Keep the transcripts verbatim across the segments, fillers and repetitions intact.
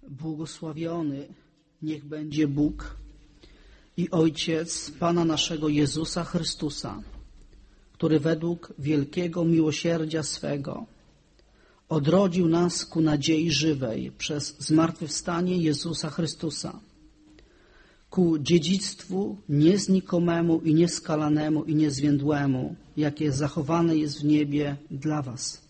Błogosławiony niech będzie Bóg i Ojciec Pana naszego Jezusa Chrystusa, który według wielkiego miłosierdzia swego odrodził nas ku nadziei żywej przez zmartwychwstanie Jezusa Chrystusa, ku dziedzictwu nieznikomemu i nieskalanemu i niezwiędłemu, jakie zachowane jest w niebie dla was,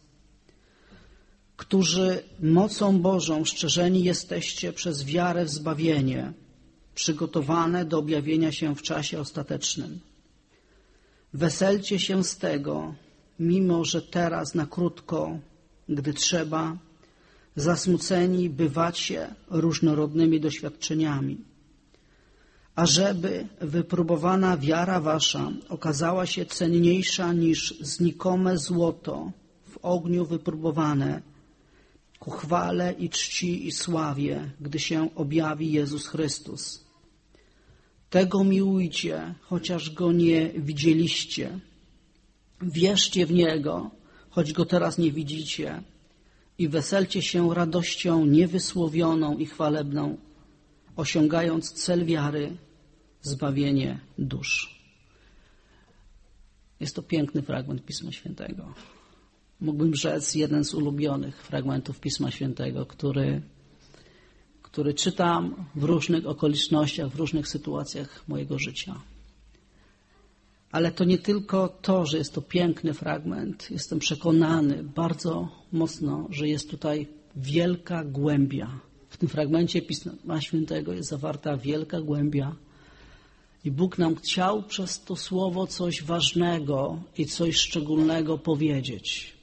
którzy mocą Bożą szczerzeni jesteście przez wiarę w zbawienie, przygotowane do objawienia się w czasie ostatecznym. Weselcie się z tego, mimo że teraz na krótko, gdy trzeba, zasmuceni bywacie różnorodnymi doświadczeniami, ażeby wypróbowana wiara wasza okazała się cenniejsza niż znikome złoto w ogniu wypróbowane, ku chwale i czci i sławie, gdy się objawi Jezus Chrystus. Tego miłujcie, chociaż Go nie widzieliście. Wierzcie w Niego, choć Go teraz nie widzicie, i weselcie się radością niewysłowioną i chwalebną, osiągając cel wiary, zbawienie dusz. Jest to piękny fragment Pisma Świętego. Mógłbym rzec jeden z ulubionych fragmentów Pisma Świętego, który, który czytam w różnych okolicznościach, w różnych sytuacjach mojego życia. Ale to nie tylko to, że jest to piękny fragment. Jestem przekonany bardzo mocno, że jest tutaj wielka głębia. W tym fragmencie Pisma Świętego jest zawarta wielka głębia. I Bóg nam chciał przez to słowo coś ważnego i coś szczególnego powiedzieć.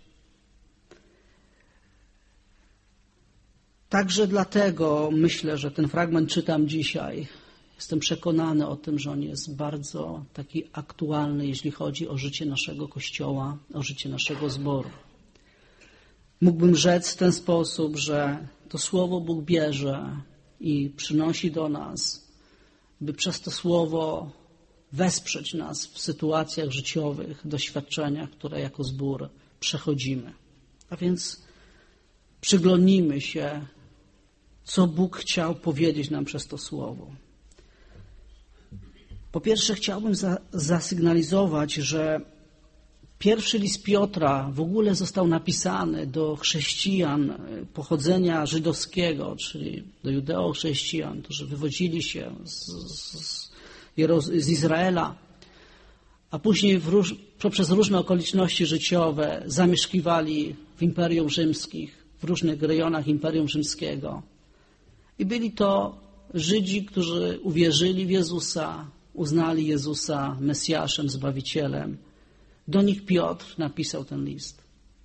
Także dlatego myślę, że ten fragment czytam dzisiaj. Jestem przekonany o tym, że on jest bardzo taki aktualny, jeśli chodzi o życie naszego Kościoła, o życie naszego zboru. Mógłbym rzec w ten sposób, że to słowo Bóg bierze i przynosi do nas, by przez to słowo wesprzeć nas w sytuacjach życiowych, doświadczeniach, które jako zbór przechodzimy. A więc przyglądnijmy się, co Bóg chciał powiedzieć nam przez to słowo. Po pierwsze chciałbym za, zasygnalizować, że pierwszy list Piotra w ogóle został napisany do chrześcijan pochodzenia żydowskiego, czyli do judeo-chrześcijan, którzy wywodzili się z, z, z Izraela, a później w róż, poprzez różne okoliczności życiowe zamieszkiwali w Imperium Rzymskich, w różnych rejonach Imperium Rzymskiego. I byli to Żydzi, którzy uwierzyli w Jezusa, uznali Jezusa Mesjaszem, Zbawicielem. Do nich Piotr napisał ten list.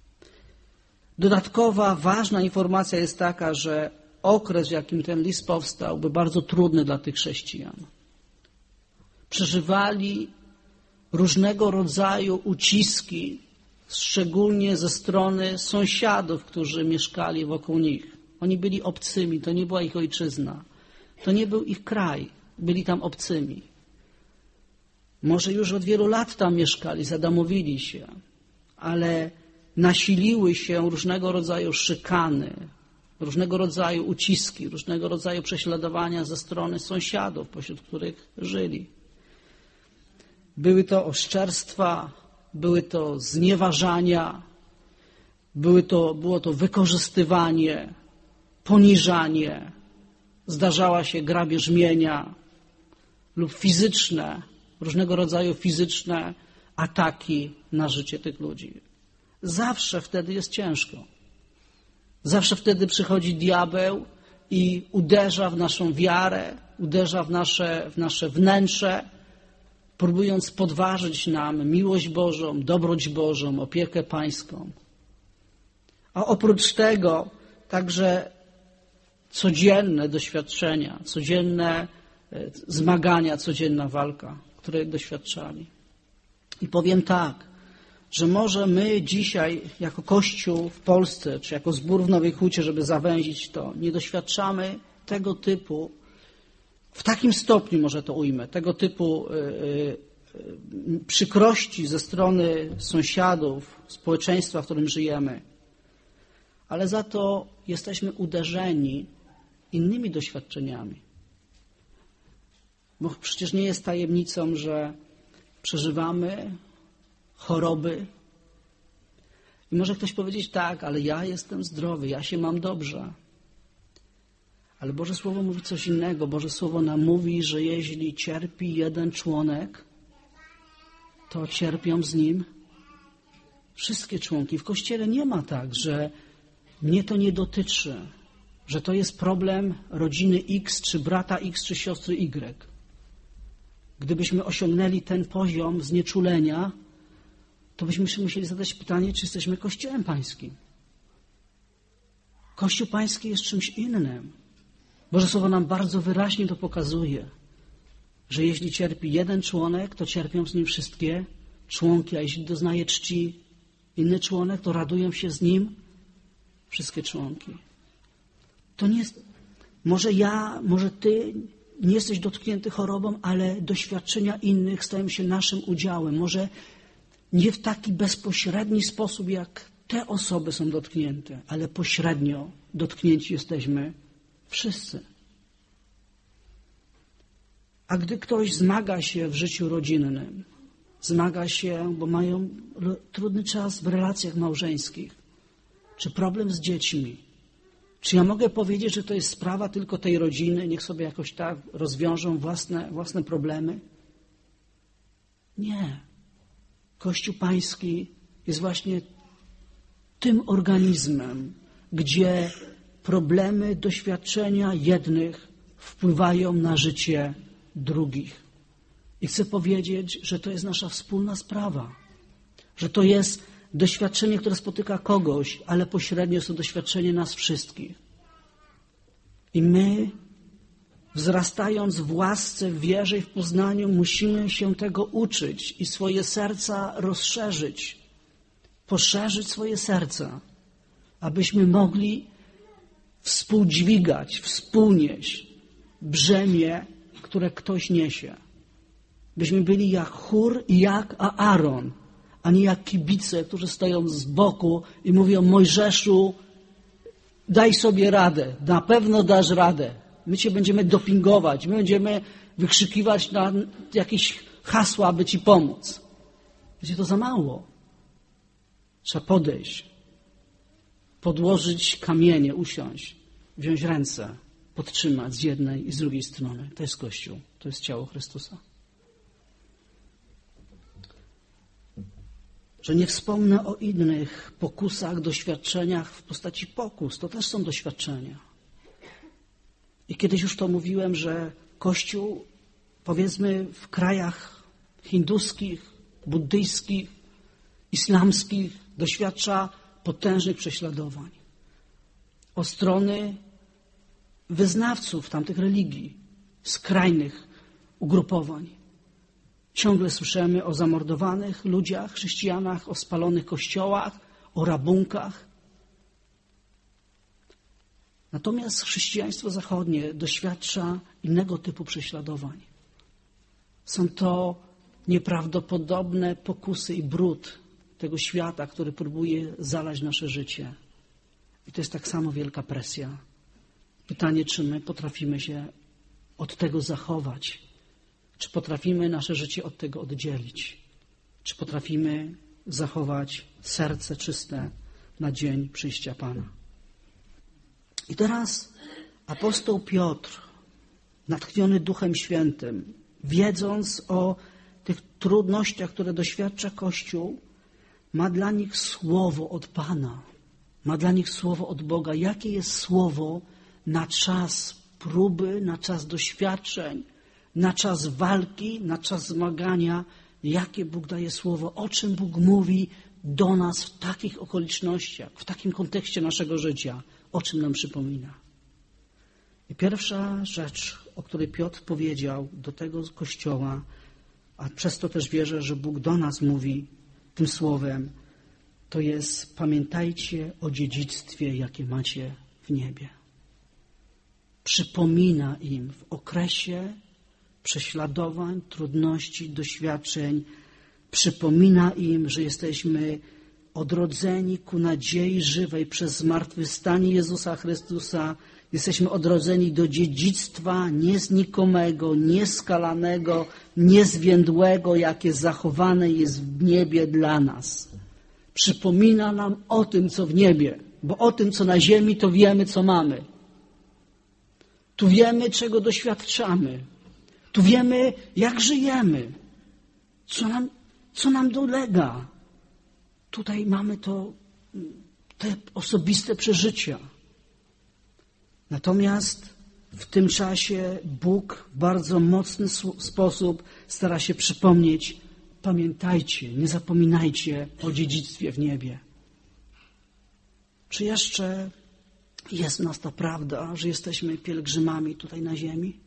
Dodatkowa, ważna informacja jest taka, że okres, w jakim ten list powstał, był bardzo trudny dla tych chrześcijan. Przeżywali różnego rodzaju uciski, szczególnie ze strony sąsiadów, którzy mieszkali wokół nich. Oni byli obcymi, to nie była ich ojczyzna, to nie był ich kraj, byli tam obcymi. Może już od wielu lat tam mieszkali, zadomowili się, ale nasiliły się różnego rodzaju szykany, różnego rodzaju uciski, różnego rodzaju prześladowania ze strony sąsiadów, pośród których żyli. Były to oszczerstwa, były to znieważania, były to, było to wykorzystywanie, poniżanie, zdarzała się grabież mienia lub fizyczne, różnego rodzaju fizyczne ataki na życie tych ludzi. Zawsze wtedy jest ciężko. Zawsze wtedy przychodzi diabeł i uderza w naszą wiarę, uderza w nasze, w nasze wnętrze, próbując podważyć nam miłość Bożą, dobroć Bożą, opiekę Pańską. A oprócz tego także codzienne doświadczenia, codzienne zmagania, codzienna walka, której doświadczali. I powiem tak, że może my dzisiaj jako Kościół w Polsce, czy jako zbór w Nowej Hucie, żeby zawęzić to, nie doświadczamy tego typu, w takim stopniu może to ujmę, tego typu y, y, przykrości ze strony sąsiadów, społeczeństwa, w którym żyjemy. Ale za to jesteśmy uderzeni innymi doświadczeniami. Bo przecież nie jest tajemnicą, że przeżywamy choroby. I może ktoś powiedzieć, tak, ale ja jestem zdrowy, ja się mam dobrze. Ale Boże Słowo mówi coś innego. Boże Słowo nam mówi, że jeśli cierpi jeden członek, to cierpią z nim wszystkie członki. W Kościele nie ma tak, że mnie to nie dotyczy, że to jest problem rodziny X, czy brata X, czy siostry Y. Gdybyśmy osiągnęli ten poziom znieczulenia, to byśmy się musieli zadać pytanie, czy jesteśmy Kościołem Pańskim. Kościół Pański jest czymś innym. Boże Słowo nam bardzo wyraźnie to pokazuje, że jeśli cierpi jeden członek, to cierpią z nim wszystkie członki, a jeśli doznaje czci inny członek, to radują się z nim wszystkie członki. To nie jest, może ja, może ty nie jesteś dotknięty chorobą, ale doświadczenia innych stają się naszym udziałem. Może nie w taki bezpośredni sposób, jak te osoby są dotknięte, ale pośrednio dotknięci jesteśmy wszyscy. A gdy ktoś zmaga się w życiu rodzinnym, zmaga się, bo mają trudny czas w relacjach małżeńskich, czy problem z dziećmi, czy ja mogę powiedzieć, że to jest sprawa tylko tej rodziny, niech sobie jakoś tak rozwiążą własne, własne problemy? Nie. Kościół Pański jest właśnie tym organizmem, gdzie problemy, doświadczenia jednych wpływają na życie drugich. I chcę powiedzieć, że to jest nasza wspólna sprawa, że to jest doświadczenie, które spotyka kogoś, ale pośrednio jest to doświadczenie nas wszystkich. I my, wzrastając w łasce, w wierze i w poznaniu, musimy się tego uczyć i swoje serca rozszerzyć, poszerzyć swoje serca, abyśmy mogli współdźwigać, współnieść brzemię, które ktoś niesie. Byśmy byli jak Hur i jak Aaron, a nie jak kibice, którzy stoją z boku i mówią: Mojżeszu, daj sobie radę, na pewno dasz radę. My cię będziemy dopingować, my będziemy wykrzykiwać na jakieś hasła, aby ci pomóc. Wiecie, to za mało. Trzeba podejść, podłożyć kamienie, usiąść, wziąć ręce, podtrzymać z jednej i z drugiej strony. To jest Kościół, to jest ciało Chrystusa. Że nie wspomnę o innych pokusach, doświadczeniach w postaci pokus. To też są doświadczenia. I kiedyś już to mówiłem, że Kościół, powiedzmy w krajach hinduskich, buddyjskich, islamskich, doświadcza potężnych prześladowań. O strony wyznawców tamtych religii, skrajnych ugrupowań. Ciągle słyszymy o zamordowanych ludziach, chrześcijanach, o spalonych kościołach, o rabunkach. Natomiast chrześcijaństwo zachodnie doświadcza innego typu prześladowań. Są to nieprawdopodobne pokusy i brud tego świata, który próbuje zalać nasze życie. I to jest tak samo wielka presja. Pytanie, czy my potrafimy się od tego zachować? Czy potrafimy nasze życie od tego oddzielić? Czy potrafimy zachować serce czyste na dzień przyjścia Pana? I teraz apostoł Piotr, natchniony Duchem Świętym, wiedząc o tych trudnościach, które doświadcza Kościół, ma dla nich słowo od Pana, ma dla nich słowo od Boga. Jakie jest słowo na czas próby, na czas doświadczeń, na czas walki, na czas zmagania? Jakie Bóg daje słowo? O czym Bóg mówi do nas w takich okolicznościach, w takim kontekście naszego życia? O czym nam przypomina? I pierwsza rzecz, o której Piotr powiedział do tego Kościoła, a przez to też wierzę, że Bóg do nas mówi tym słowem, to jest: pamiętajcie o dziedzictwie, jakie macie w niebie. Przypomina im w okresie prześladowań, trudności, doświadczeń, przypomina im, że jesteśmy odrodzeni ku nadziei żywej przez zmartwychwstanie Jezusa Chrystusa Jesteśmy odrodzeni do dziedzictwa nieznikomego, nieskalanego, niezwiędłego, jakie zachowane jest w niebie dla nas. Przypomina nam o tym, co w niebie, bo o tym, co na ziemi, to wiemy, co mamy. Tu wiemy, czego doświadczamy. Tu wiemy, jak żyjemy, co nam, co nam dolega. Tutaj mamy to, te osobiste przeżycia. Natomiast w tym czasie Bóg w bardzo mocny sposób stara się przypomnieć: pamiętajcie, nie zapominajcie o dziedzictwie w niebie. Czy jeszcze jest w nas ta prawda, że jesteśmy pielgrzymami tutaj na ziemi?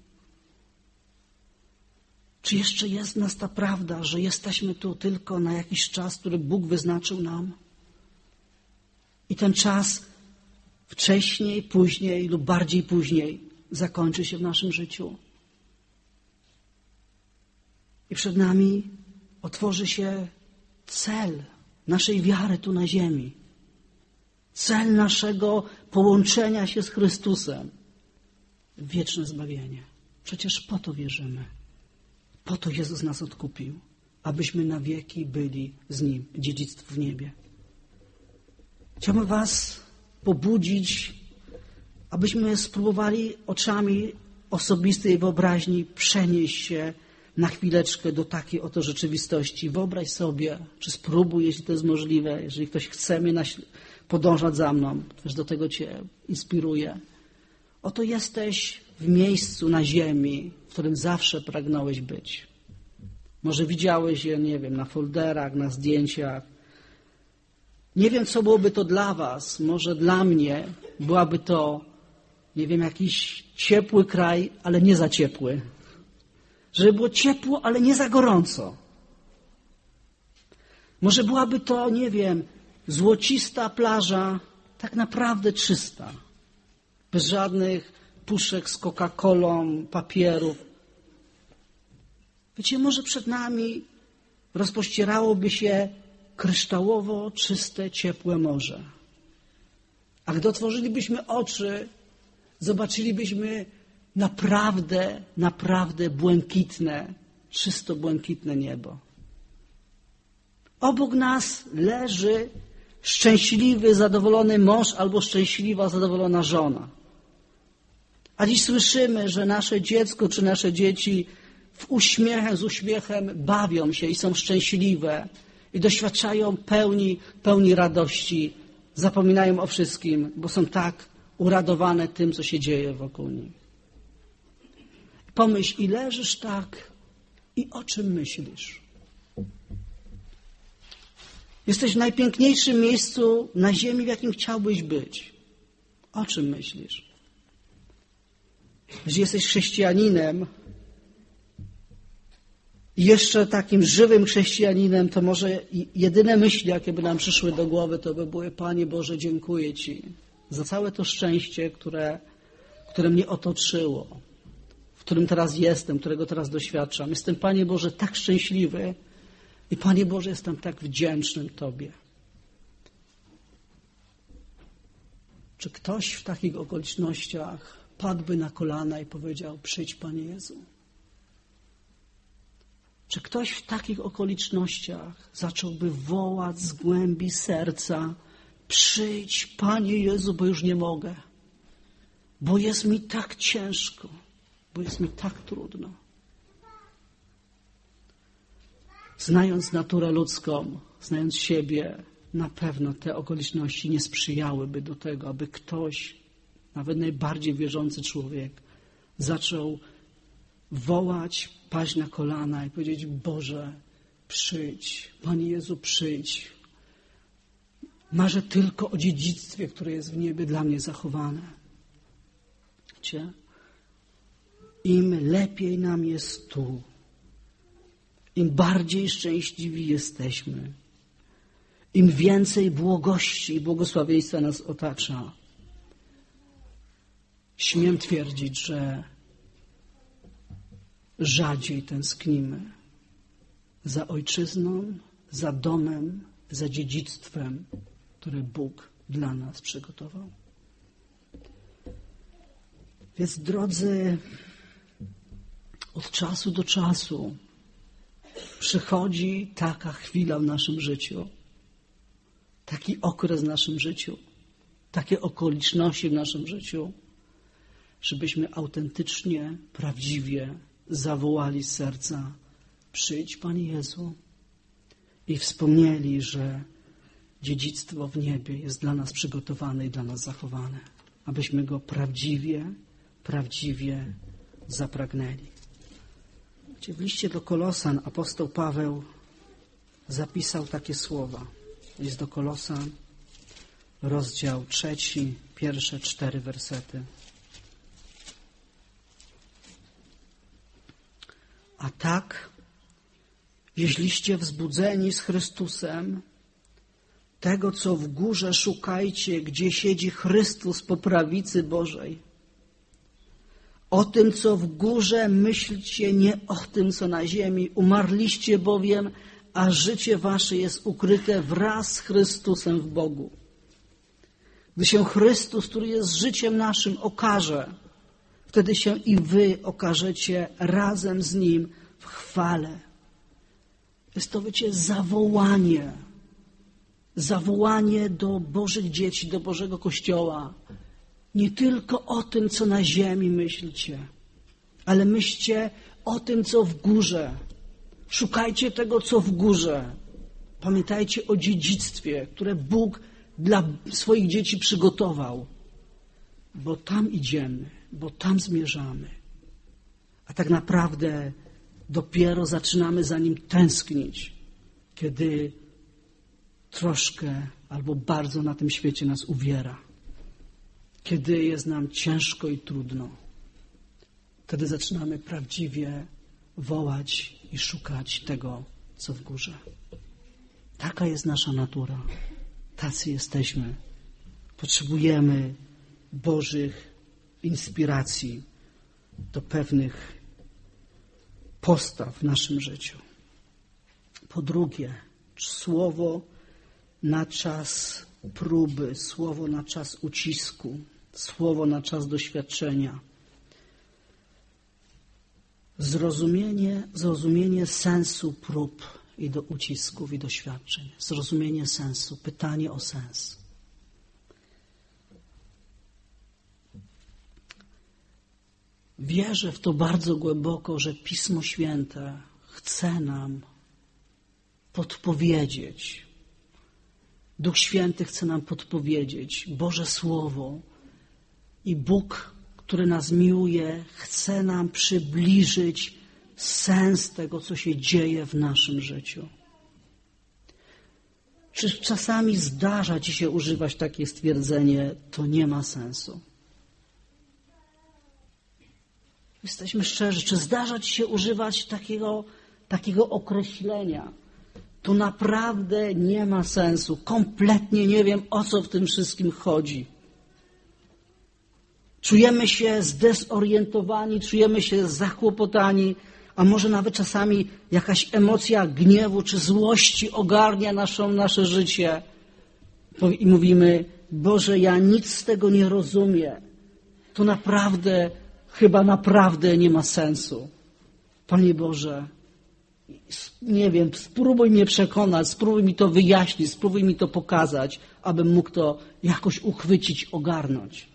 Czy jeszcze jest w nas ta prawda, że jesteśmy tu tylko na jakiś czas, który Bóg wyznaczył nam? I ten czas wcześniej, później lub bardziej później zakończy się w naszym życiu. I przed nami otworzy się cel naszej wiary tu na ziemi. Cel naszego połączenia się z Chrystusem. Wieczne zbawienie. Przecież po to wierzymy. Po to Jezus nas odkupił, abyśmy na wieki byli z Nim, dziedzictwo w niebie. Chciałbym was pobudzić, abyśmy spróbowali oczami osobistej wyobraźni przenieść się na chwileczkę do takiej oto rzeczywistości. Wyobraź sobie, czy spróbuj, jeśli to jest możliwe, jeżeli ktoś chce mnie podążać za mną, też do tego Cię inspiruję. Oto jesteś w miejscu na ziemi, w którym zawsze pragnąłeś być. Może widziałeś je, nie wiem, na folderach, na zdjęciach. Nie wiem, co byłoby to dla was. Może dla mnie byłaby to, nie wiem, jakiś ciepły kraj, ale nie za ciepły. Żeby było ciepło, ale nie za gorąco. Może byłaby to, nie wiem, złocista plaża, tak naprawdę czysta. Bez żadnych puszek z Coca-Colą, papierów. Wiecie, może przed nami rozpościerałoby się kryształowo czyste, ciepłe morze. A gdy otworzylibyśmy oczy, zobaczylibyśmy naprawdę, naprawdę błękitne, czysto błękitne niebo. Obok nas leży szczęśliwy, zadowolony mąż albo szczęśliwa, zadowolona żona. A dziś słyszymy, że nasze dziecko czy nasze dzieci w uśmiechem, z uśmiechem bawią się i są szczęśliwe i doświadczają pełni, pełni radości, zapominają o wszystkim, bo są tak uradowane tym, co się dzieje wokół nich. Pomyśl, i leżysz tak i o czym myślisz? Jesteś w najpiękniejszym miejscu na ziemi, w jakim chciałbyś być. O czym myślisz? Jeśli jesteś chrześcijaninem i jeszcze takim żywym chrześcijaninem, to może jedyne myśli, jakie by nam przyszły do głowy, to by były: Panie Boże, dziękuję Ci za całe to szczęście, które, które mnie otoczyło, w którym teraz jestem, którego teraz doświadczam. Jestem, Panie Boże, tak szczęśliwy i Panie Boże, jestem tak wdzięczny Tobie. Czy ktoś w takich okolicznościach padłby na kolana i powiedział: przyjdź, Panie Jezu? Czy ktoś w takich okolicznościach zacząłby wołać z głębi serca: przyjdź, Panie Jezu, bo już nie mogę, bo jest mi tak ciężko, bo jest mi tak trudno. Znając naturę ludzką, znając siebie, na pewno te okoliczności nie sprzyjałyby do tego, aby ktoś, nawet najbardziej wierzący człowiek, zaczął wołać, paść na kolana i powiedzieć: Boże, przyjdź, Panie Jezu, przyjdź. Marzę tylko o dziedzictwie, które jest w niebie dla mnie zachowane. Wiecie? Im lepiej nam jest tu, im bardziej szczęśliwi jesteśmy, im więcej błogości i błogosławieństwa nas otacza, śmiem twierdzić, że rzadziej tęsknimy za ojczyzną, za domem, za dziedzictwem, które Bóg dla nas przygotował. Więc drodzy, od czasu do czasu przychodzi taka chwila w naszym życiu, taki okres w naszym życiu, takie okoliczności w naszym życiu, żebyśmy autentycznie, prawdziwie zawołali z serca: przyjdź, Panie Jezu, i wspomnieli, że dziedzictwo w niebie jest dla nas przygotowane i dla nas zachowane, abyśmy go prawdziwie, prawdziwie zapragnęli. W liście do Kolosan apostoł Paweł zapisał takie słowa. List do Kolosan, rozdział trzeci, pierwsze cztery wersety. A tak, jeśliście wzbudzeni z Chrystusem, tego, co w górze szukajcie, gdzie siedzi Chrystus po prawicy Bożej. O tym, co w górze, myślcie, nie o tym, co na ziemi. Umarliście bowiem, a życie wasze jest ukryte wraz z Chrystusem w Bogu. Gdy się Chrystus, który jest życiem naszym, okaże, wtedy się i wy okażecie razem z Nim w chwale. Jest to, wiecie, zawołanie. Zawołanie do Bożych dzieci, do Bożego Kościoła. Nie tylko o tym, co na ziemi myślcie, ale myślcie o tym, co w górze. Szukajcie tego, co w górze. Pamiętajcie o dziedzictwie, które Bóg dla swoich dzieci przygotował. Bo tam idziemy, bo tam zmierzamy. A tak naprawdę dopiero zaczynamy za Nim tęsknić, kiedy troszkę albo bardzo na tym świecie nas uwiera. Kiedy jest nam ciężko i trudno. Wtedy zaczynamy prawdziwie wołać i szukać tego, co w górze. Taka jest nasza natura. Tacy jesteśmy. Potrzebujemy Bożych inspiracji do pewnych postaw w naszym życiu. Po drugie, słowo na czas próby, słowo na czas ucisku, słowo na czas doświadczenia. Zrozumienie, zrozumienie sensu prób i do ucisków i doświadczeń. Zrozumienie sensu, pytanie o sens. Wierzę w to bardzo głęboko, że Pismo Święte chce nam podpowiedzieć. Duch Święty chce nam podpowiedzieć. Boże Słowo i Bóg, który nas miłuje, chce nam przybliżyć sens tego, co się dzieje w naszym życiu. Czy czasami zdarza Ci się używać takie stwierdzenie, to nie ma sensu? Jesteśmy szczerzy, czy zdarza Ci się używać takiego, takiego określenia? To naprawdę nie ma sensu. Kompletnie nie wiem, o co w tym wszystkim chodzi. Czujemy się zdezorientowani, czujemy się zakłopotani, a może nawet czasami jakaś emocja gniewu czy złości ogarnia naszą, nasze życie. I mówimy, Boże, ja nic z tego nie rozumiem. To naprawdę, chyba naprawdę nie ma sensu. Panie Boże, nie wiem, spróbuj mnie przekonać, spróbuj mi to wyjaśnić, spróbuj mi to pokazać, abym mógł to jakoś uchwycić, ogarnąć.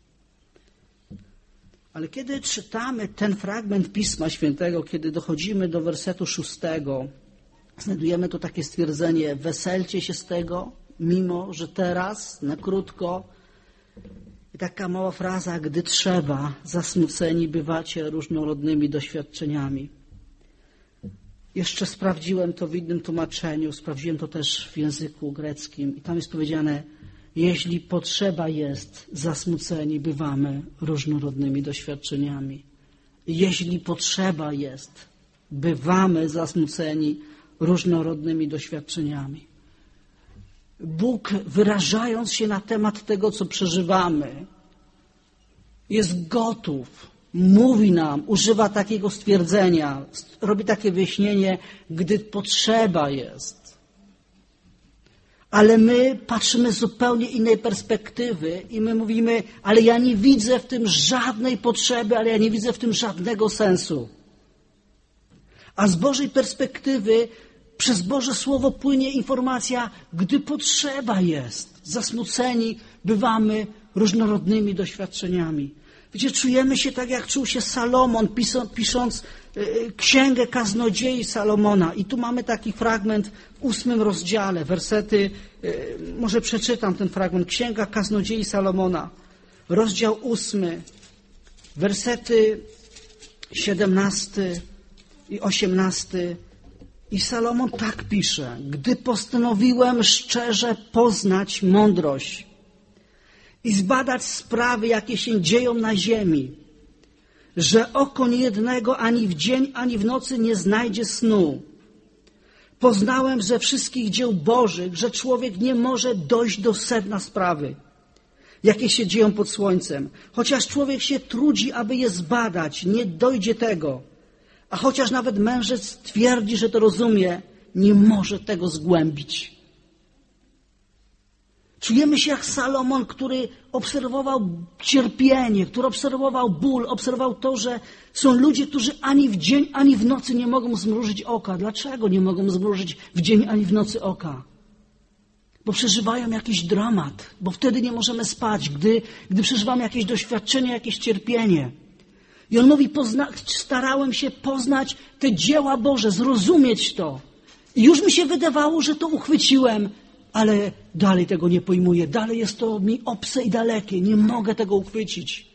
Ale kiedy czytamy ten fragment Pisma Świętego, kiedy dochodzimy do wersetu szóstego, znajdujemy tu takie stwierdzenie, weselcie się z tego, mimo że teraz, na krótko, i taka mała fraza, gdy trzeba, zasmuceni bywacie różnorodnymi doświadczeniami. Jeszcze sprawdziłem to w innym tłumaczeniu, sprawdziłem to też w języku greckim i tam jest powiedziane, jeśli potrzeba jest, zasmuceni bywamy różnorodnymi doświadczeniami. Jeśli potrzeba jest, bywamy zasmuceni różnorodnymi doświadczeniami. Bóg, wyrażając się na temat tego, co przeżywamy, jest gotów, mówi nam, używa takiego stwierdzenia, robi takie wyjaśnienie, gdy potrzeba jest. Ale my patrzymy z zupełnie innej perspektywy i my mówimy, ale ja nie widzę w tym żadnej potrzeby, ale ja nie widzę w tym żadnego sensu. A z Bożej perspektywy przez Boże Słowo płynie informacja, gdy potrzeba jest. Zasmuceni bywamy różnorodnymi doświadczeniami. Wiecie, czujemy się tak, jak czuł się Salomon, pisząc Księgę Kaznodziei Salomona. I tu mamy taki fragment w ósmym rozdziale, wersety, może przeczytam ten fragment. Księga Kaznodziei Salomona, rozdział ósmy, wersety siedemnasty i osiemnasty. I Salomon tak pisze: gdy postanowiłem szczerze poznać mądrość i zbadać sprawy, jakie się dzieją na ziemi, że oko niejednego ani w dzień, ani w nocy nie znajdzie snu. Poznałem ze wszystkich dzieł Bożych, że człowiek nie może dojść do sedna sprawy, jakie się dzieją pod słońcem. Chociaż człowiek się trudzi, aby je zbadać, nie dojdzie tego. A chociaż nawet mędrzec twierdzi, że to rozumie, nie może tego zgłębić. Czujemy się jak Salomon, który obserwował cierpienie, który obserwował ból, obserwował to, że są ludzie, którzy ani w dzień, ani w nocy nie mogą zmrużyć oka. Dlaczego nie mogą zmrużyć w dzień, ani w nocy oka? Bo przeżywają jakiś dramat, bo wtedy nie możemy spać, gdy, gdy przeżywamy jakieś doświadczenie, jakieś cierpienie. I on mówi, pozna, starałem się poznać te dzieła Boże, zrozumieć to. I już mi się wydawało, że to uchwyciłem, ale dalej tego nie pojmuję. Dalej jest to mi obce i dalekie. Nie mogę tego uchwycić.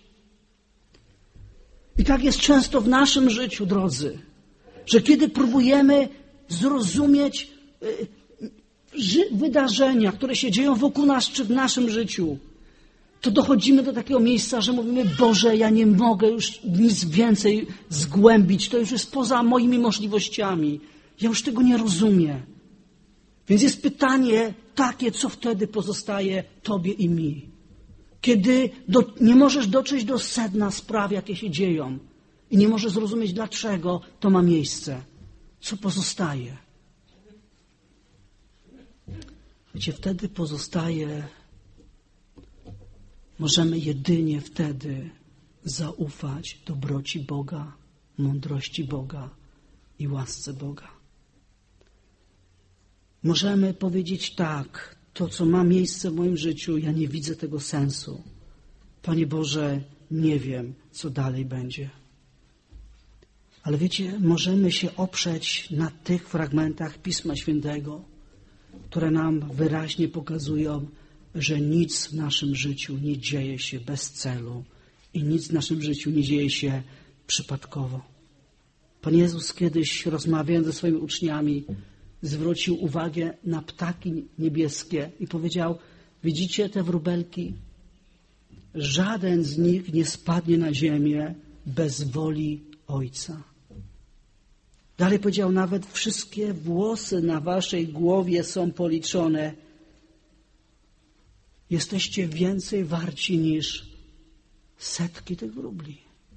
I tak jest często w naszym życiu, drodzy, że kiedy próbujemy zrozumieć wydarzenia, które się dzieją wokół nas czy w naszym życiu, to dochodzimy do takiego miejsca, że mówimy, Boże, ja nie mogę już nic więcej zgłębić. To już jest poza moimi możliwościami. Ja już tego nie rozumiem. Więc jest pytanie takie, co wtedy pozostaje Tobie i mi. Kiedy do, nie możesz dotrzeć do sedna spraw, jakie się dzieją i nie możesz zrozumieć, dlaczego to ma miejsce. Co pozostaje? Wiecie, wtedy pozostaje, możemy jedynie wtedy zaufać dobroci Boga, mądrości Boga i łasce Boga. Możemy powiedzieć tak, to co ma miejsce w moim życiu, ja nie widzę tego sensu. Panie Boże, nie wiem, co dalej będzie. Ale wiecie, możemy się oprzeć na tych fragmentach Pisma Świętego, które nam wyraźnie pokazują, że nic w naszym życiu nie dzieje się bez celu i nic w naszym życiu nie dzieje się przypadkowo. Pan Jezus kiedyś, rozmawiając ze swoimi uczniami, zwrócił uwagę na ptaki niebieskie i powiedział, widzicie te wróbelki? Żaden z nich nie spadnie na ziemię bez woli Ojca. Dalej powiedział, nawet wszystkie włosy na waszej głowie są policzone. Jesteście więcej warci niż setki tych wróbli.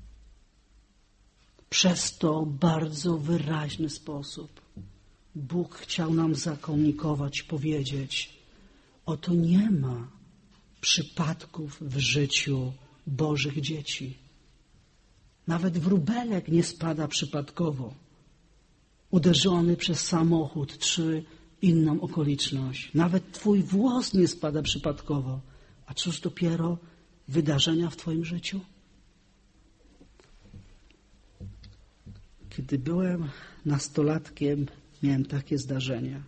Przez to bardzo wyraźny sposób Bóg chciał nam zakomunikować, powiedzieć, oto nie ma przypadków w życiu Bożych dzieci. Nawet wróbelek nie spada przypadkowo, uderzony przez samochód czy inną okoliczność. Nawet twój włos nie spada przypadkowo. A cóż dopiero wydarzenia w twoim życiu? Kiedy byłem nastolatkiem, miałem takie zdarzenia.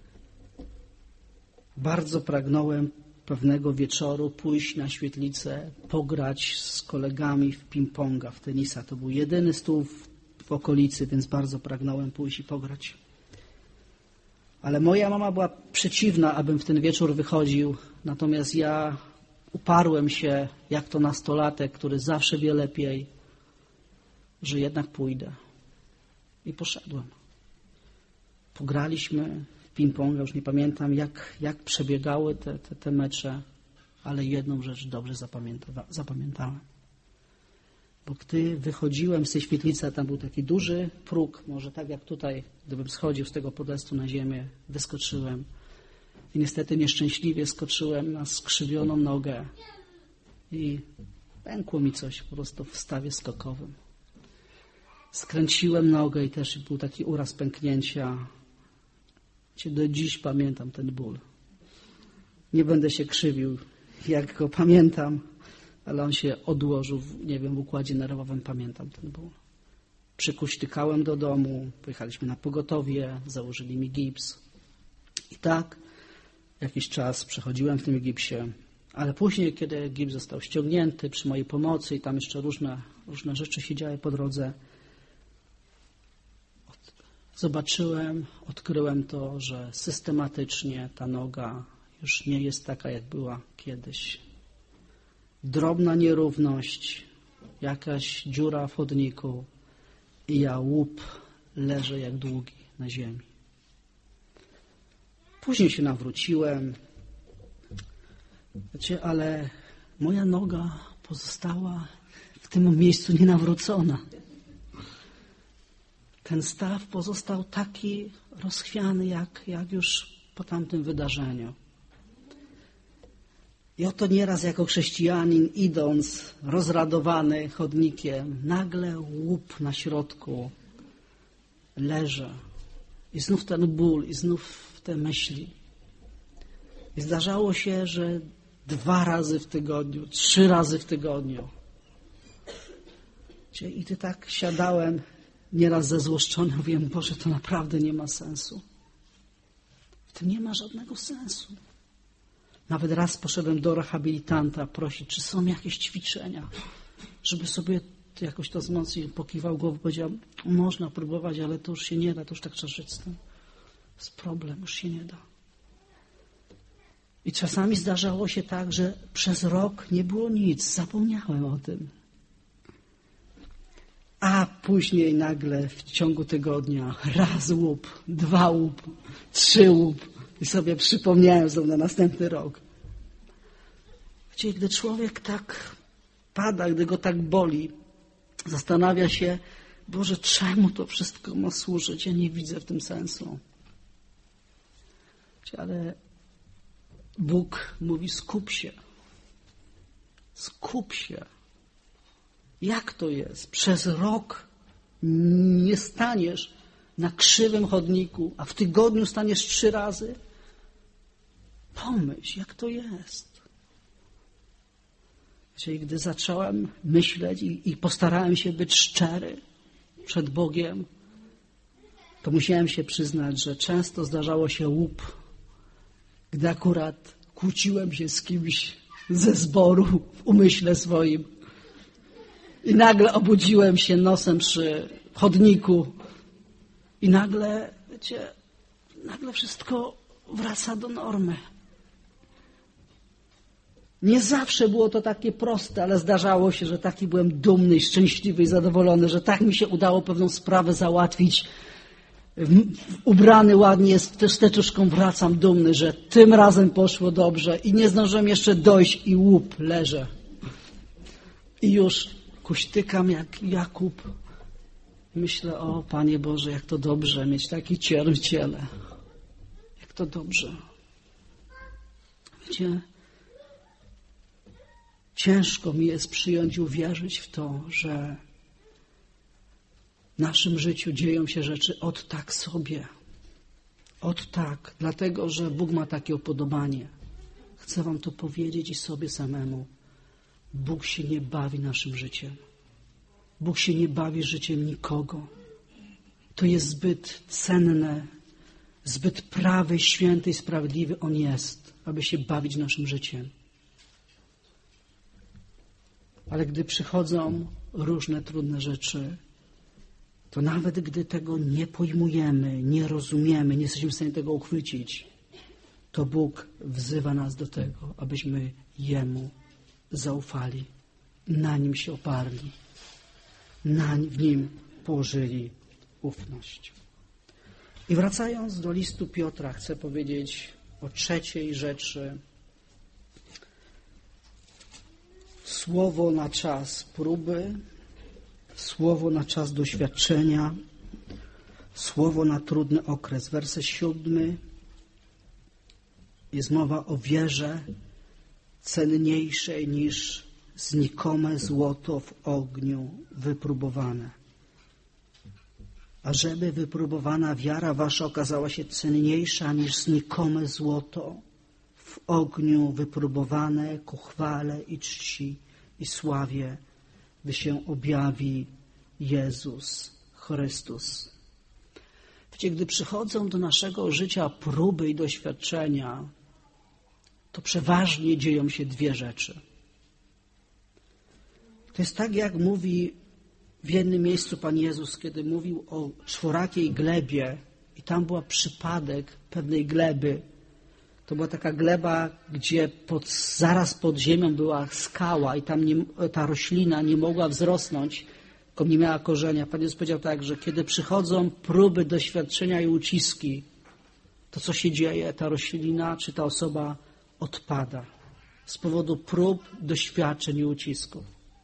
Bardzo pragnąłem pewnego wieczoru pójść na świetlicę, pograć z kolegami w ping-ponga, w tenisa. To był jedyny stół w, w okolicy, więc bardzo pragnąłem pójść i pograć. Ale moja mama była przeciwna, abym w ten wieczór wychodził. Natomiast ja uparłem się, jak to nastolatek, który zawsze wie lepiej, że jednak pójdę. I poszedłem. Pograliśmy w ping-ponga, już nie pamiętam, jak, jak przebiegały te, te, te mecze, ale jedną rzecz dobrze zapamiętałem. Bo gdy wychodziłem z tej świetlicy, tam był taki duży próg, może tak jak tutaj, gdybym schodził z tego podestu na ziemię, wyskoczyłem. I niestety nieszczęśliwie skoczyłem na skrzywioną nogę i pękło mi coś po prostu w stawie skokowym. Skręciłem nogę i też był taki uraz pęknięcia. Do dziś pamiętam ten ból. Nie będę się krzywił, jak go pamiętam, ale on się odłożył, nie wiem, w układzie nerwowym pamiętam ten ból. Przykuśtykałem do domu, pojechaliśmy na pogotowie, założyli mi gips. I tak jakiś czas przechodziłem w tym gipsie, ale później, kiedy gips został ściągnięty przy mojej pomocy i tam jeszcze różne, różne rzeczy się działy po drodze, zobaczyłem, odkryłem to, że systematycznie ta noga już nie jest taka, jak była kiedyś. Drobna nierówność, jakaś dziura w chodniku i ja łup leżę jak długi na ziemi. Później się nawróciłem, wiecie, ale moja noga pozostała w tym miejscu nienawrócona. Ten staw pozostał taki rozchwiany, jak, jak już po tamtym wydarzeniu. I oto nieraz jako chrześcijanin, idąc rozradowany chodnikiem, nagle łup na środku leżę. I znów ten ból, i znów te myśli. I zdarzało się, że dwa razy w tygodniu, trzy razy w tygodniu. I ty tak siadałem, nieraz zezłoszczony, mówiłem, Boże, to naprawdę nie ma sensu. W tym nie ma żadnego sensu. Nawet raz poszedłem do rehabilitanta prosić, czy są jakieś ćwiczenia, żeby sobie jakoś to wzmocnić. Pokiwał głową, powiedział, można próbować, ale to już się nie da, to już tak trzeba żyć z tym. To jest problem, już się nie da. I czasami zdarzało się tak, że przez rok nie było nic, zapomniałem o tym. A później nagle w ciągu tygodnia raz łup, dwa łup, trzy łup i sobie przypomniałem znowu na następny rok. Wiecie, gdy człowiek tak pada, gdy go tak boli, zastanawia się, Boże, czemu to wszystko ma służyć? Ja nie widzę w tym sensu. Wiecie, ale Bóg mówi, skup się. Skup się. Jak to jest? Przez rok nie staniesz na krzywym chodniku, a w tygodniu staniesz trzy razy? Pomyśl, jak to jest. Czyli gdy zacząłem myśleć i, i postarałem się być szczery przed Bogiem, to musiałem się przyznać, że często zdarzało się łup, gdy akurat kłóciłem się z kimś ze zboru w umyśle swoim. I nagle obudziłem się nosem przy chodniku i nagle, wiecie, nagle wszystko wraca do normy. Nie zawsze było to takie proste, ale zdarzało się, że taki byłem dumny, szczęśliwy i zadowolony, że tak mi się udało pewną sprawę załatwić. Ubrany ładnie, z tecztuszką wracam dumny, że tym razem poszło dobrze i nie zdążyłem jeszcze dojść i łup leżę. I już kuśtykam jak Jakub. Myślę, o Panie Boże, jak to dobrze mieć taki cierń w ciele. Jak to dobrze. Wiecie, ciężko mi jest przyjąć i uwierzyć w to, że w naszym życiu dzieją się rzeczy od tak sobie. Od tak, dlatego, że Bóg ma takie upodobanie. Chcę wam to powiedzieć i sobie samemu. Bóg się nie bawi naszym życiem. Bóg się nie bawi życiem nikogo. To jest zbyt cenne, zbyt prawy, święty i sprawiedliwy On jest, aby się bawić naszym życiem. Ale gdy przychodzą różne trudne rzeczy, to nawet gdy tego nie pojmujemy, nie rozumiemy, nie jesteśmy w stanie tego uchwycić, to Bóg wzywa nas do tego, abyśmy Jemu zaufali, na Nim się oparli, na, w Nim położyli ufność. I wracając do listu Piotra, chcę powiedzieć o trzeciej rzeczy. Słowo na czas próby, słowo na czas doświadczenia, słowo na trudny okres. Werset siódmy jest mowa o wierze cenniejszej niż znikome złoto w ogniu wypróbowane. Ażeby wypróbowana wiara wasza okazała się cenniejsza niż znikome złoto w ogniu wypróbowane ku chwale i czci i sławie, gdy się objawi Jezus Chrystus. Wiecie, gdy przychodzą do naszego życia próby i doświadczenia, to przeważnie dzieją się dwie rzeczy. To jest tak, jak mówi w jednym miejscu Pan Jezus, kiedy mówił o czworakiej glebie i tam była przypadek pewnej gleby. To była taka gleba, gdzie pod, zaraz pod ziemią była skała i tam nie, ta roślina nie mogła wzrosnąć, tylko nie miała korzenia. Pan Jezus powiedział tak, że kiedy przychodzą próby, doświadczenia i uciski, to co się dzieje? Ta roślina czy ta osoba odpada z powodu prób, doświadczeń i ucisków.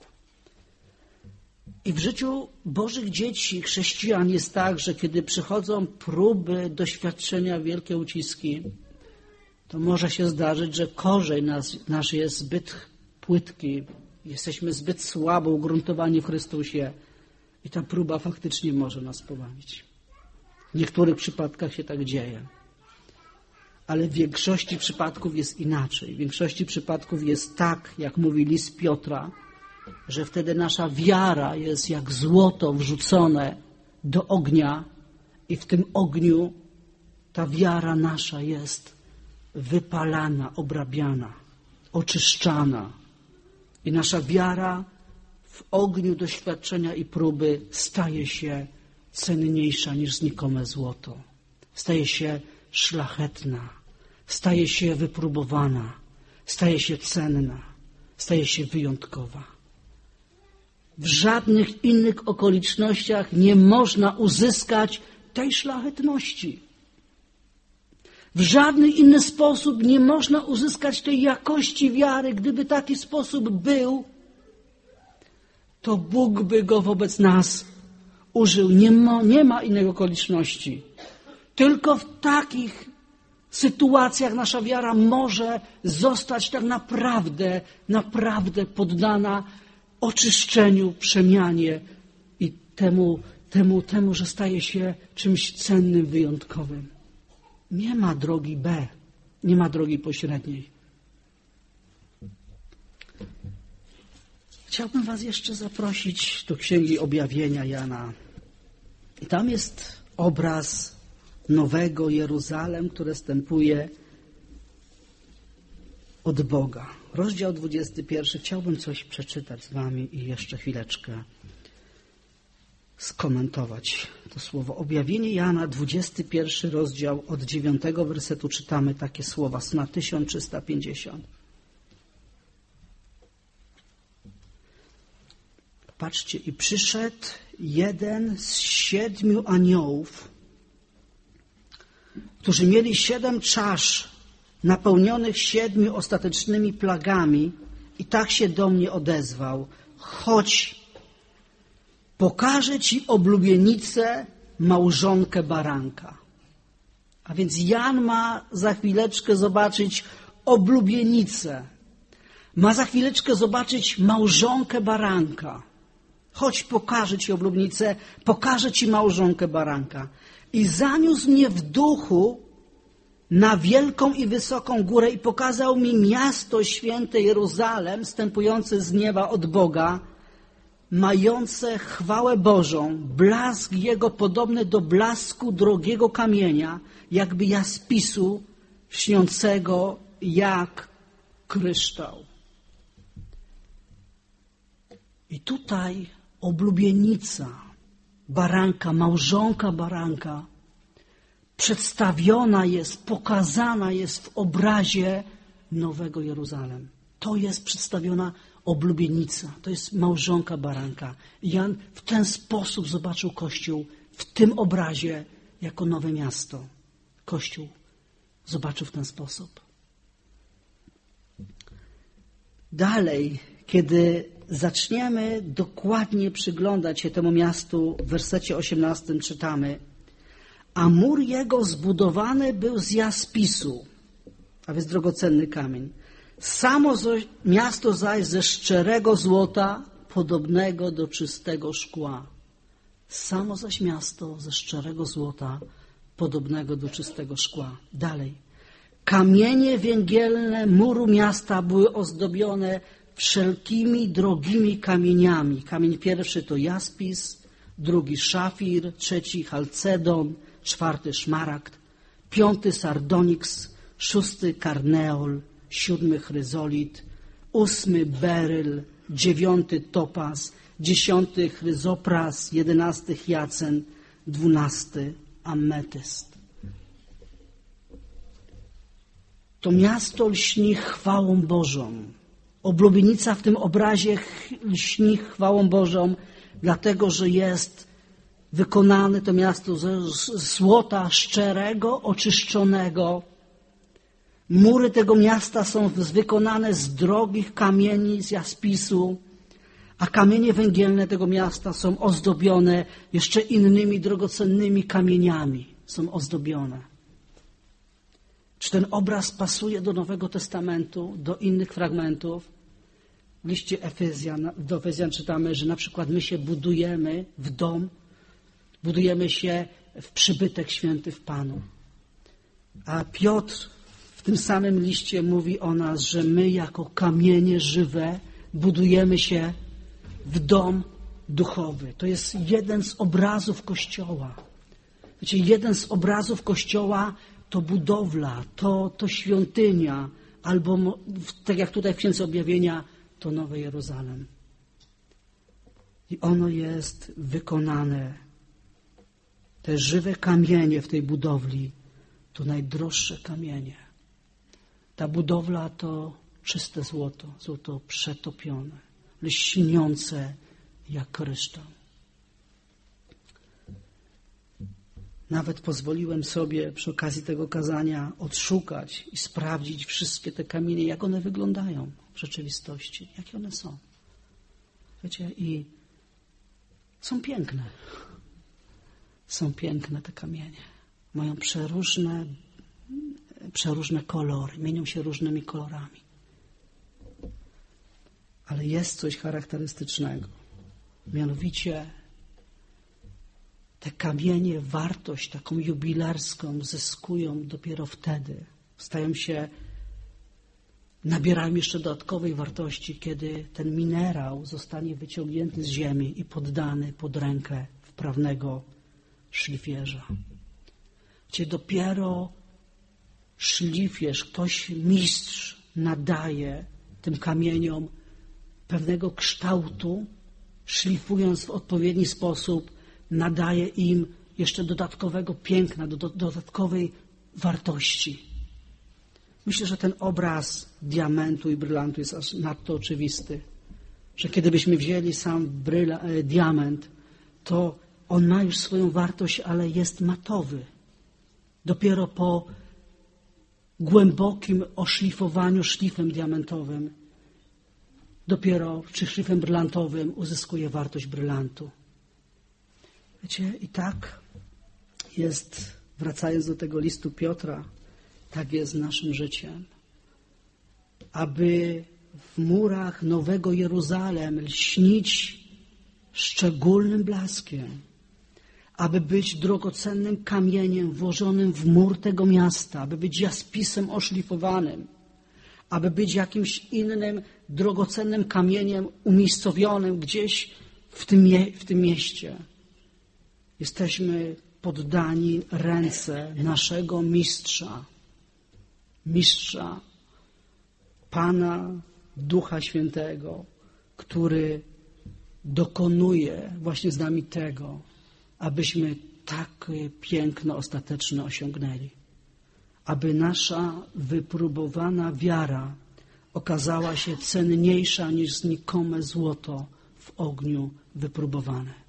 I w życiu Bożych dzieci, chrześcijan jest tak, że kiedy przychodzą próby, doświadczenia, wielkie uciski, to może się zdarzyć, że korzeń nas, nasz jest zbyt płytki, jesteśmy zbyt słabo ugruntowani w Chrystusie i ta próba faktycznie może nas powalić. W niektórych przypadkach się tak dzieje. Ale w większości przypadków jest inaczej. W większości przypadków jest tak, jak mówi list Piotra, że wtedy nasza wiara jest jak złoto wrzucone do ognia i w tym ogniu ta wiara nasza jest wypalana, obrabiana, oczyszczana. I nasza wiara w ogniu doświadczenia i próby staje się cenniejsza niż znikome złoto. Staje się szlachetna, staje się wypróbowana, staje się cenna, staje się wyjątkowa. W żadnych innych okolicznościach nie można uzyskać tej szlachetności. W żadny inny sposób nie można uzyskać tej jakości wiary. Gdyby taki sposób był, to Bóg by go wobec nas użył. Nie ma, nie ma innej okoliczności. Tylko w takich sytuacjach nasza wiara może zostać tak naprawdę, naprawdę poddana oczyszczeniu, przemianie i temu, temu, temu, że staje się czymś cennym, wyjątkowym. Nie ma drogi B, nie ma drogi pośredniej. Chciałbym was jeszcze zaprosić do Księgi Objawienia Jana. I tam jest obraz nowego Jeruzalem, które wstępuje od Boga. Rozdział dwudziesty pierwszy. Chciałbym coś przeczytać z wami i jeszcze chwileczkę skomentować to słowo. Objawienie Jana, dwudziesty pierwszy rozdział, od dziewiątego wersetu czytamy takie słowa, na tysiąc trzysta pięćdziesiąt. Patrzcie, i przyszedł jeden z siedmiu aniołów, którzy mieli siedem czasz napełnionych siedmiu ostatecznymi plagami, i tak się do mnie odezwał: chodź, pokażę ci oblubienicę, małżonkę baranka. A więc Jan ma za chwileczkę zobaczyć oblubienicę. Ma za chwileczkę zobaczyć małżonkę baranka. Chodź, pokażę ci oblubienicę, pokażę ci małżonkę baranka. I zaniósł mnie w duchu na wielką i wysoką górę i pokazał mi miasto święte Jeruzalem, wstępujące z nieba od Boga, mające chwałę Bożą, blask jego podobny do blasku drogiego kamienia, jakby jaspisu, lśniącego jak kryształ. I tutaj oblubienica baranka, małżonka baranka, przedstawiona jest, pokazana jest w obrazie Nowego Jeruzalem. To jest przedstawiona oblubienica, to jest małżonka baranka. Jan w ten sposób zobaczył Kościół, w tym obrazie, jako nowe miasto. Kościół zobaczył w ten sposób. Dalej, kiedy zaczniemy dokładnie przyglądać się temu miastu, w wersecie osiemnastym czytamy: a mur jego zbudowany był z jaspisu, a więc drogocenny kamień. Samo miasto zaś ze szczerego złota, podobnego do czystego szkła. Samo zaś miasto ze szczerego złota, podobnego do czystego szkła. Dalej. Kamienie węgielne muru miasta były ozdobione wszelkimi drogimi kamieniami. Kamień pierwszy to jaspis, drugi szafir, trzeci chalcedon, czwarty szmaragd, piąty sardoniks, szósty karneol, siódmy chryzolit, ósmy beryl, dziewiąty topaz, dziesiąty chryzopras, jedenasty hiacen, dwunasty ametyst. To miasto lśni chwałą Bożą. Oblubienica w tym obrazie lśni chwałą Bożą, dlatego że jest wykonane to miasto ze złota szczerego, oczyszczonego. Mury tego miasta są wykonane z drogich kamieni, z jaspisu, a kamienie węgielne tego miasta są ozdobione jeszcze innymi drogocennymi kamieniami. Są ozdobione. Czy ten obraz pasuje do Nowego Testamentu, do innych fragmentów? W liście Efezjan, do Efezjan czytamy, że na przykład my się budujemy w dom, budujemy się w przybytek święty w Panu. A Piotr w tym samym liście mówi o nas, że my jako kamienie żywe budujemy się w dom duchowy. To jest jeden z obrazów Kościoła. Wiecie, jeden z obrazów Kościoła to budowla, to, to świątynia, albo tak jak tutaj w Księdze Objawienia, to Nowe Jeruzalem. I ono jest wykonane. Te żywe kamienie w tej budowli to najdroższe kamienie. Ta budowla to czyste złoto, złoto przetopione, lśniące jak kryształ. Nawet pozwoliłem sobie przy okazji tego kazania odszukać i sprawdzić wszystkie te kamienie, jak one wyglądają w rzeczywistości, jakie one są. Wiecie, i są piękne. Są piękne te kamienie. Mają przeróżne, przeróżne kolory, mienią się różnymi kolorami. Ale jest coś charakterystycznego. Mianowicie te kamienie wartość taką jubilerską zyskują dopiero wtedy. Stają się, nabierają jeszcze dodatkowej wartości, kiedy ten minerał zostanie wyciągnięty z ziemi i poddany pod rękę wprawnego szlifierza. Gdzie dopiero szlifierz, ktoś mistrz nadaje tym kamieniom pewnego kształtu, szlifując w odpowiedni sposób, nadaje im jeszcze dodatkowego piękna, do, do, dodatkowej wartości. Myślę, że ten obraz diamentu i brylantu jest aż nadto oczywisty, że kiedybyśmy wzięli sam bryla, e, diament, to on ma już swoją wartość, ale jest matowy. Dopiero po głębokim oszlifowaniu szlifem diamentowym, dopiero czy szlifem brylantowym uzyskuje wartość brylantu. Wiecie, i tak jest, wracając do tego listu Piotra, tak jest z naszym życiem. Aby w murach Nowego Jeruzalem lśnić szczególnym blaskiem, aby być drogocennym kamieniem włożonym w mur tego miasta, aby być jaspisem oszlifowanym, aby być jakimś innym drogocennym kamieniem umiejscowionym gdzieś w tym, w tym mieście. Jesteśmy poddani ręce naszego mistrza, mistrza, Pana Ducha Świętego, który dokonuje właśnie z nami tego, abyśmy takie piękno ostateczne osiągnęli. Aby nasza wypróbowana wiara okazała się cenniejsza niż znikome złoto w ogniu wypróbowane.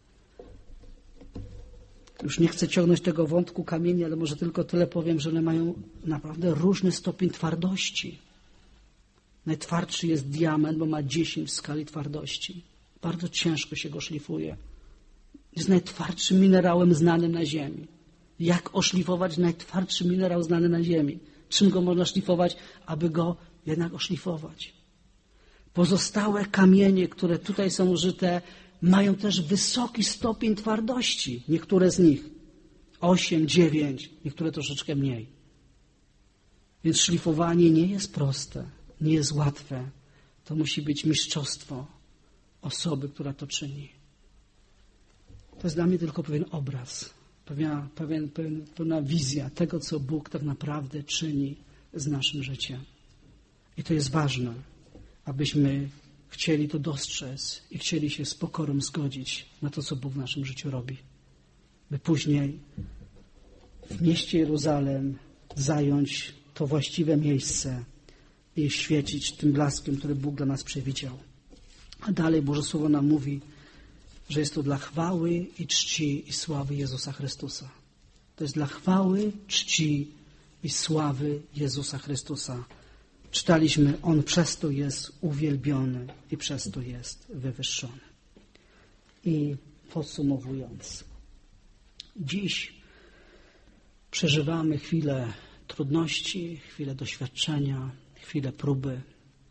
Już nie chcę ciągnąć tego wątku kamieni, ale może tylko tyle powiem, że one mają naprawdę różny stopień twardości. Najtwardszy jest diament, bo ma dziesięć w skali twardości. Bardzo ciężko się go szlifuje. Jest najtwardszym minerałem znanym na ziemi. Jak oszlifować najtwardszy minerał znany na ziemi? Czym go można szlifować? Aby go jednak oszlifować. Pozostałe kamienie, które tutaj są użyte, mają też wysoki stopień twardości. Niektóre z nich. Osiem, dziewięć, niektóre troszeczkę mniej. Więc szlifowanie nie jest proste, nie jest łatwe. To musi być mistrzostwo osoby, która to czyni. To jest dla mnie tylko pewien obraz, pewna, pewien, pewien, pewna wizja tego, co Bóg tak naprawdę czyni z naszym życiem. I to jest ważne, abyśmy chcieli to dostrzec i chcieli się z pokorą zgodzić na to, co Bóg w naszym życiu robi. By później w mieście Jeruzalem zająć to właściwe miejsce i świecić tym blaskiem, który Bóg dla nas przewidział. A dalej Boże Słowo nam mówi, że jest to dla chwały i czci i sławy Jezusa Chrystusa. To jest dla chwały, czci i sławy Jezusa Chrystusa. Czytaliśmy, On przez to jest uwielbiony i przez to jest wywyższony. I podsumowując, dziś przeżywamy chwilę trudności, chwilę doświadczenia, chwilę próby.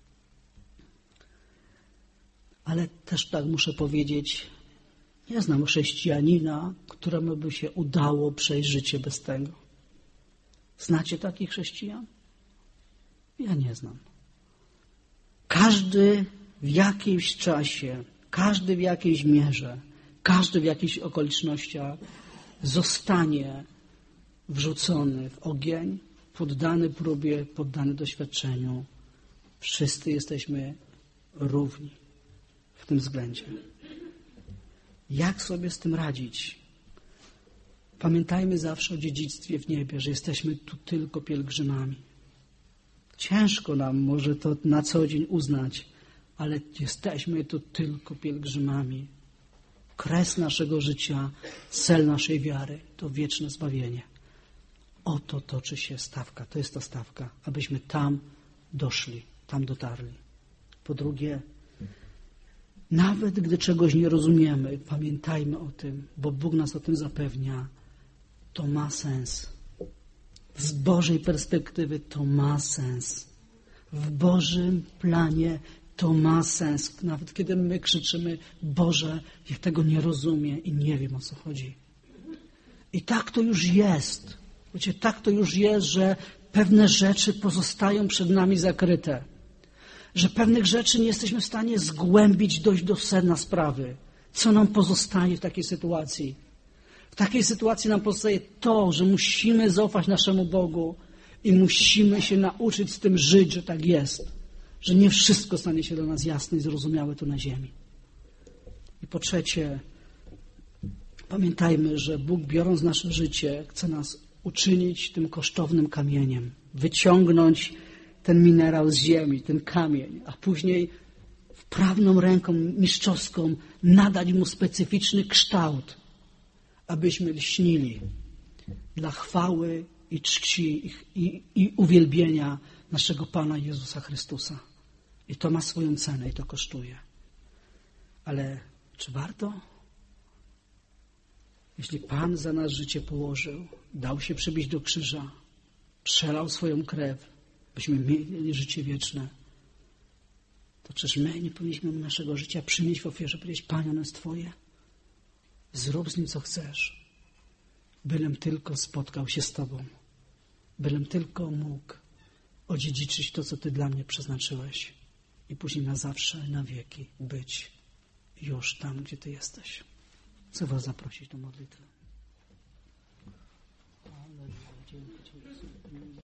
Ale też tak muszę powiedzieć, nie znam chrześcijanina, któremu by się udało przejść życie bez tego. Znacie takich chrześcijan? Ja nie znam. Każdy w jakimś czasie, każdy w jakiejś mierze, każdy w jakichś okolicznościach zostanie wrzucony w ogień, poddany próbie, poddany doświadczeniu. Wszyscy jesteśmy równi w tym względzie. Jak sobie z tym radzić? Pamiętajmy zawsze o dziedzictwie w niebie, że jesteśmy tu tylko pielgrzymami. Ciężko nam może to na co dzień uznać, ale jesteśmy tu tylko pielgrzymami. Kres naszego życia, cel naszej wiary to wieczne zbawienie. Oto toczy się stawka, to jest ta stawka, abyśmy tam doszli, tam dotarli. Po drugie, nawet gdy czegoś nie rozumiemy, pamiętajmy o tym, bo Bóg nas o tym zapewnia, to ma sens. Z Bożej perspektywy to ma sens. W Bożym planie to ma sens. Nawet kiedy my krzyczymy, Boże, ja tego nie rozumiem i nie wiem, o co chodzi. I tak to już jest. Wiecie, tak to już jest, że pewne rzeczy pozostają przed nami zakryte. Że pewnych rzeczy nie jesteśmy w stanie zgłębić, dojść do sedna sprawy. Co nam pozostaje w takiej sytuacji? W takiej sytuacji nam pozostaje to, że musimy zaufać naszemu Bogu i musimy się nauczyć z tym żyć, że tak jest. Że nie wszystko stanie się dla nas jasne i zrozumiałe tu na ziemi. I po trzecie, pamiętajmy, że Bóg, biorąc nasze życie, chce nas uczynić tym kosztownym kamieniem. Wyciągnąć ten minerał z ziemi, ten kamień, a później wprawną ręką mistrzowską nadać mu specyficzny kształt, abyśmy lśnili dla chwały i czci i, i uwielbienia naszego Pana Jezusa Chrystusa. I to ma swoją cenę i to kosztuje. Ale czy warto? Jeśli Pan za nas życie położył, dał się przybić do krzyża, przelał swoją krew, byśmy mieli życie wieczne, to czyż my nie powinniśmy naszego życia przynieść w ofierze, powiedzieć, Panie, ono jest Twoje? Zrób z nim, co chcesz. Bylem tylko spotkał się z Tobą. Bylem tylko mógł odziedziczyć to, co Ty dla mnie przeznaczyłeś i później na zawsze, na wieki być już tam, gdzie Ty jesteś. Chcę Was zaprosić do modlitwy.